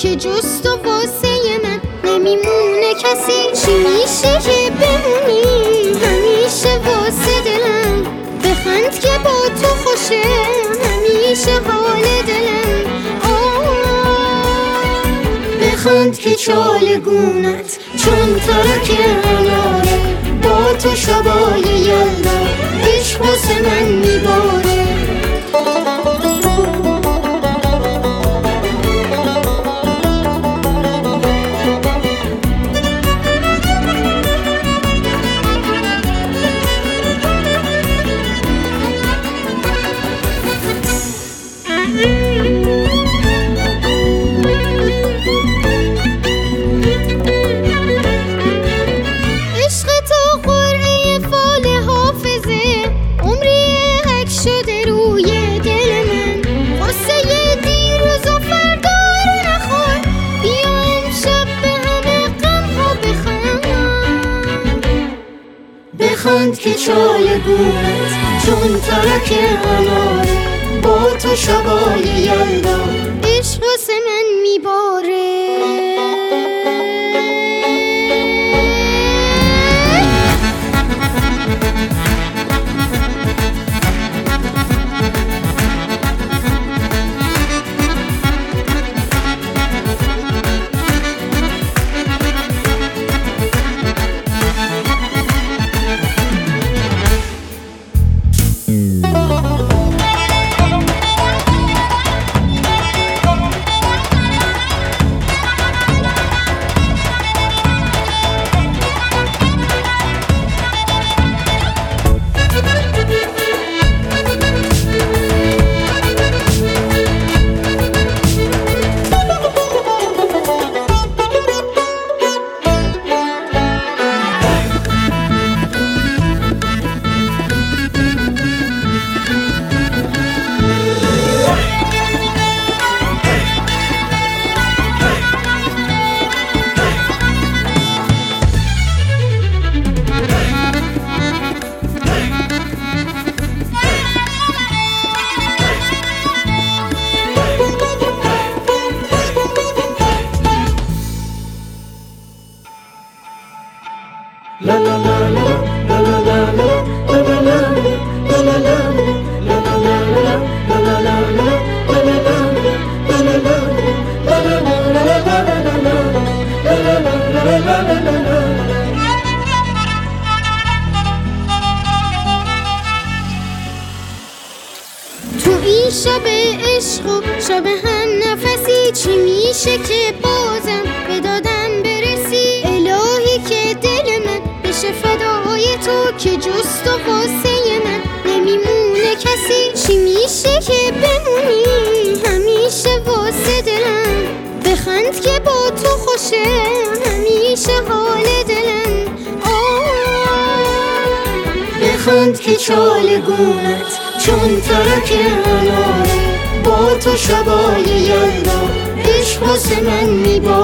که جست و واسه من نمیمونه کسی. چی میشه که بمونی همیشه واسه دلم، بخند که با تو خوشه همیشه حال دلم. بخند که چالگونت چون ترک اناره، با تو شبای یلدا عشق واسه من میباره. بخند که چالگونت چون ترک اناره، با تو شبای یلدا عشق واسه من میباره. La la la la la la la la la la la la تو این شب عشق و شب هم نفسی، چی میشه که بازم به دادم برسی؟ الهی که دل من بشه فدای تو که جست و واسه من نمیمونه کسی. چی میشه که بمونی همیشه واسه دلم، بخند که با تو خوشه همیشه حال دلم. بخند که چالگونت چون ترک اناره، با تو شبای یلدا عشق واسه من میباره.